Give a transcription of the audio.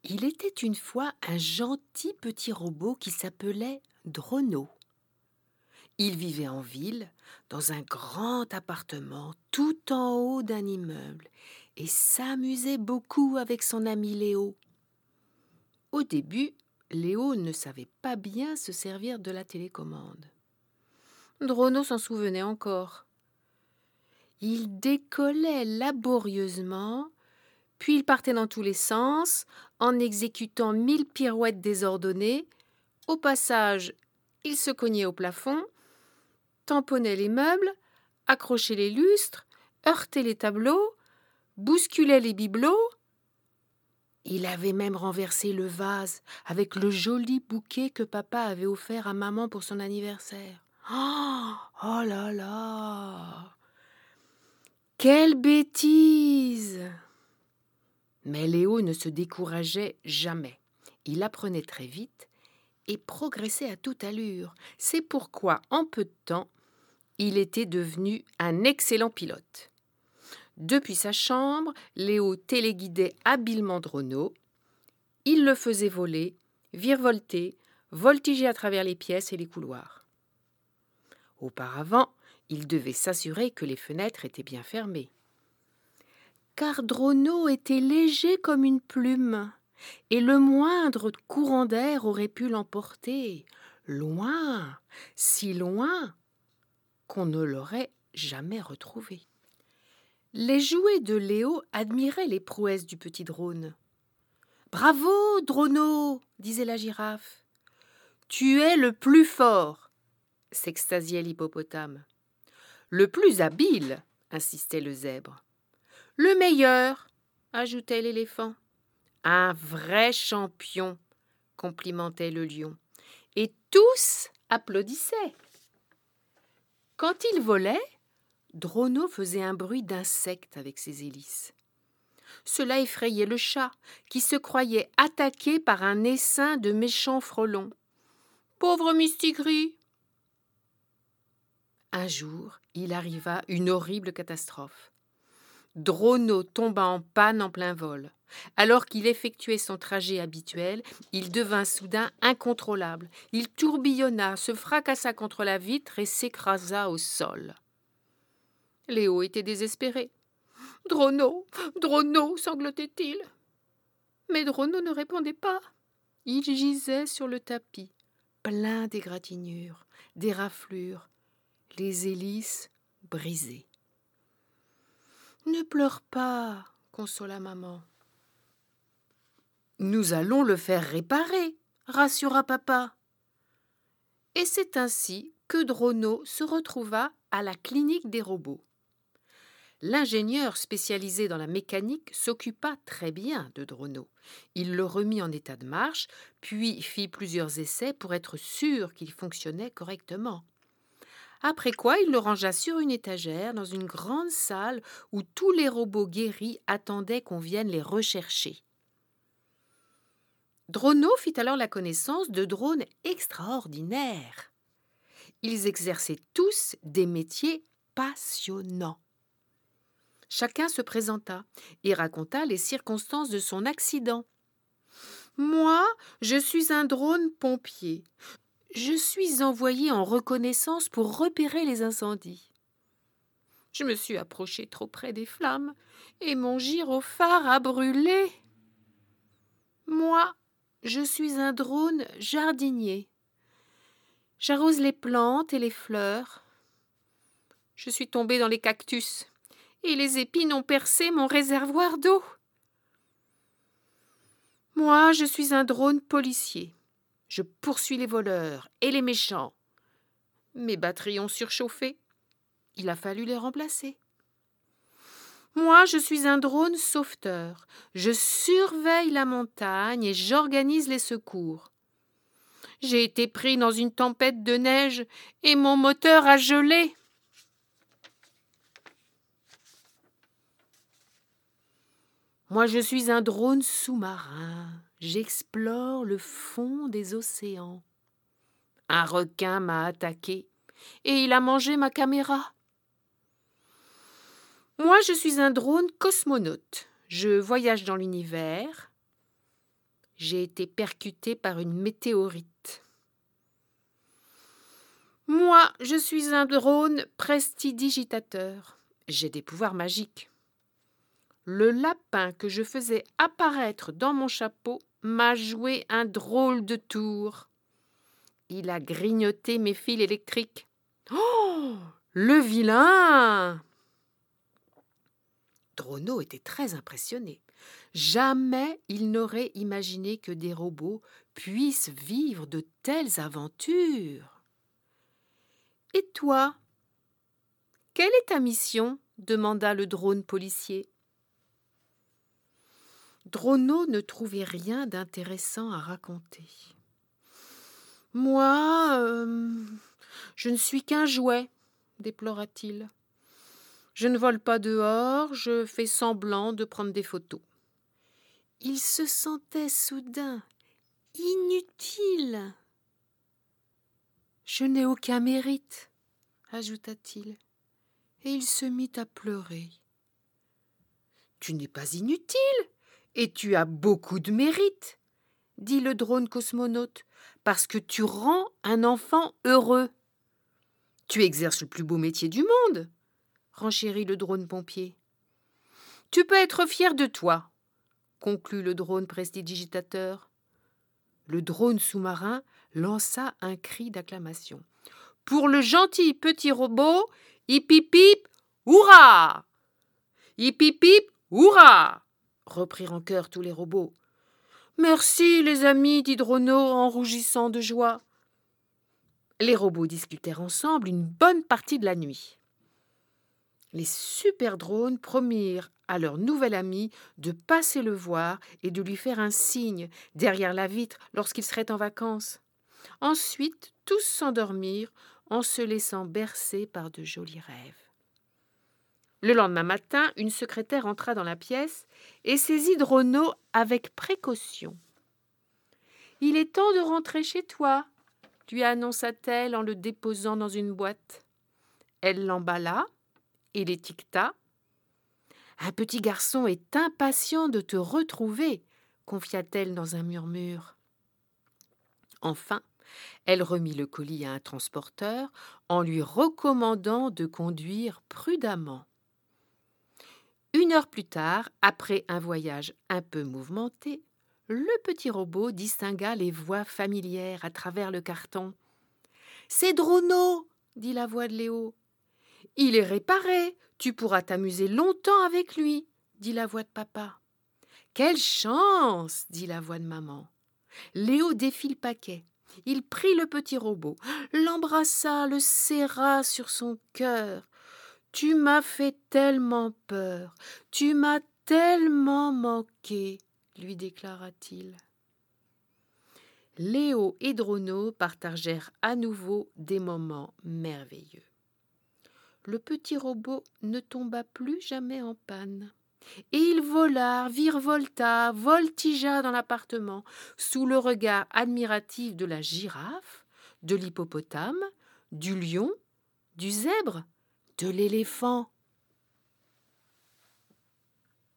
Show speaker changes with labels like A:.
A: Il était une fois un gentil petit robot qui s'appelait Drono. Il vivait en ville, dans un grand appartement tout en haut d'un immeuble, et s'amusait beaucoup avec son ami Léo. Au début, Léo ne savait pas bien se servir de la télécommande. Drono s'en souvenait encore. Il décollait laborieusement, puis il partait dans tous les sens, en exécutant 1000 pirouettes désordonnées. Au passage, il se cognait au plafond, tamponnait les meubles, accrochait les lustres, heurtait les tableaux, bousculait les bibelots. Il avait même renversé le vase avec le joli bouquet que papa avait offert à maman pour son anniversaire. Oh là là! Quelle bêtise! Mais Léo ne se décourageait jamais. Il apprenait très vite et progressait à toute allure. C'est pourquoi, en peu de temps, il était devenu un excellent pilote. Depuis sa chambre, Léo téléguidait habilement Drono. Il le faisait voler, virevolter, voltiger à travers les pièces et les couloirs. Auparavant, il devait s'assurer que les fenêtres étaient bien fermées. Car Drono était léger comme une plume, et le moindre courant d'air aurait pu l'emporter, loin, si loin, qu'on ne l'aurait jamais retrouvé. Les jouets de Léo admiraient les prouesses du petit drone. « Bravo, Drono !» disait la girafe. « Tu es le plus fort !» s'extasiait l'hippopotame. « Le plus habile !» insistait le zèbre. « Le meilleur !» ajoutait l'éléphant. « Un vrai champion !» complimentait le lion. Et tous applaudissaient. Quand il volait, Drono faisait un bruit d'insecte avec ses hélices. Cela effrayait le chat, qui se croyait attaqué par un essaim de méchants frelons. « Pauvre Mistigris !» Un jour, il arriva une horrible catastrophe. Drono tomba en panne en plein vol. Alors qu'il effectuait son trajet habituel, il devint soudain incontrôlable. Il tourbillonna, se fracassa contre la vitre et s'écrasa au sol. Léo était désespéré. « Drono, Drono !» sanglotait-il. Mais Drono ne répondait pas. Il gisait sur le tapis, plein d'égratignures, d'éraflures, les hélices brisées. « Ne pleure pas !» consola maman. « Nous allons le faire réparer !» rassura papa. Et c'est ainsi que Drono se retrouva à la clinique des robots. L'ingénieur spécialisé dans la mécanique s'occupa très bien de Drono. Il le remit en état de marche, puis fit plusieurs essais pour être sûr qu'il fonctionnait correctement. Après quoi, il le rangea sur une étagère dans une grande salle où tous les robots guéris attendaient qu'on vienne les rechercher. Drono fit alors la connaissance de drones extraordinaires. Ils exerçaient tous des métiers passionnants. Chacun se présenta et raconta les circonstances de son accident. « Moi, je suis un drone pompier. Je suis envoyé en reconnaissance pour repérer les incendies. Je me suis approché trop près des flammes et mon gyrophare a brûlé. Moi, je suis un drone jardinier. J'arrose les plantes et les fleurs. Je suis tombé dans les cactus et les épines ont percé mon réservoir d'eau. Moi, je suis un drone policier. Je poursuis les voleurs et les méchants. Mes batteries ont surchauffé. Il a fallu les remplacer. Moi, je suis un drone sauveteur. Je surveille la montagne et j'organise les secours. J'ai été pris dans une tempête de neige et mon moteur a gelé. Moi, je suis un drone sous-marin. J'explore le fond des océans. Un requin m'a attaqué et il a mangé ma caméra. Moi, je suis un drone cosmonaute. Je voyage dans l'univers. j'ai été percuté par une météorite. Moi, je suis un drone prestidigitateur. J'ai des pouvoirs magiques. Le lapin que je faisais apparaître dans mon chapeau m'a joué un drôle de tour. Il a grignoté mes fils électriques. Oh, le vilain! Drono était très impressionné. Jamais il n'aurait imaginé que des robots puissent vivre de telles aventures. « Et toi, quelle est ta mission ?» demanda le drone policier. Drono ne trouvait rien d'intéressant à raconter. « Moi, je ne suis qu'un jouet, » déplora-t-il. « Je ne vole pas dehors, je fais semblant de prendre des photos. » Il se sentait soudain inutile. « Je n'ai aucun mérite, » ajouta-t-il, et il se mit à pleurer. « Tu n'es pas inutile, et tu as beaucoup de mérite, » dit le drone cosmonaute, « parce que tu rends un enfant heureux. »« Tu exerces le plus beau métier du monde, » renchérit le drone pompier. « Tu peux être fier de toi, » conclut le drone prestidigitateur. Le drone sous-marin lança un cri d'acclamation. « Pour le gentil petit robot, hip hip hip, hurrah ! Hip hip hip, hurrah !» reprirent en chœur tous les robots. « Merci, les amis, » dit Drono en rougissant de joie. Les robots discutèrent ensemble une bonne partie de la nuit. Les super drones promirent à leur nouvel ami de passer le voir et de lui faire un signe derrière la vitre lorsqu'il serait en vacances. Ensuite, tous s'endormirent en se laissant bercer par de jolis rêves. Le lendemain matin, une secrétaire entra dans la pièce et saisit Drono avec précaution. « Il est temps de rentrer chez toi, » lui annonça-t-elle en le déposant dans une boîte. Elle l'emballa et l'étiqueta. « Un petit garçon est impatient de te retrouver, » confia-t-elle dans un murmure. Enfin, elle remit le colis à un transporteur en lui recommandant de conduire prudemment. 1 heure plus tard, après un voyage un peu mouvementé, le petit robot distingua les voix familières à travers le carton. « C'est Drono !» dit la voix de Léo. « Il est réparé, tu pourras t'amuser longtemps avec lui !» dit la voix de papa. « Quelle chance !» dit la voix de maman. Léo défit le paquet. Il prit le petit robot, l'embrassa, le serra sur son cœur. « Tu m'as fait tellement peur, tu m'as tellement manqué !» lui déclara-t-il. Léo et Drono partagèrent à nouveau des moments merveilleux. Le petit robot ne tomba plus jamais en panne. Et il vola, virevolta, voltigea dans l'appartement, sous le regard admiratif de la girafe, de l'hippopotame, du lion, du zèbre, de l'éléphant.